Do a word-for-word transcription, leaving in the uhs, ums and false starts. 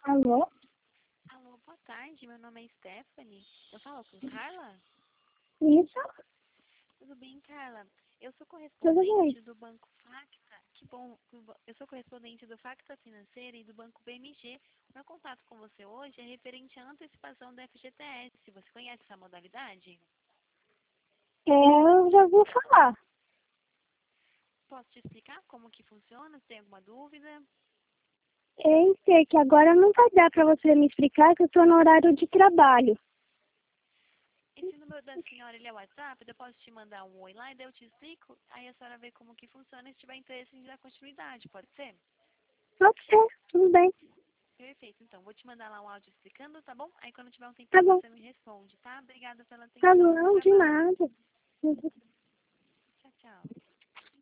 Alô? Alô, boa tarde. Meu nome é Stephanie. Eu falo com Carla? Isso? Tudo bem, Carla? Eu sou Tudo bem. correspondente do Banco Facta. Que bom. Eu sou correspondente do Facta Financeira e do Banco B M G. O meu contato com você hoje é referente à antecipação da F G T S. Você conhece essa modalidade? É, eu já vou falar. Posso te explicar como que funciona? Se tem alguma dúvida? É sei que agora não vai dar para você me explicar que eu estou no horário de trabalho. Esse número da senhora, ele é WhatsApp? Eu posso te mandar um oi lá e daí eu te explico? Aí a senhora vê como que funciona e se tiver interesse em dar continuidade, pode ser? Pode ser, tudo bem. Perfeito, então. Vou te mandar lá um áudio explicando, tá bom? Aí quando tiver um Tá tempinho bom, você me responde, tá? Obrigada pela tá atenção, bom bom, de trabalho. nada.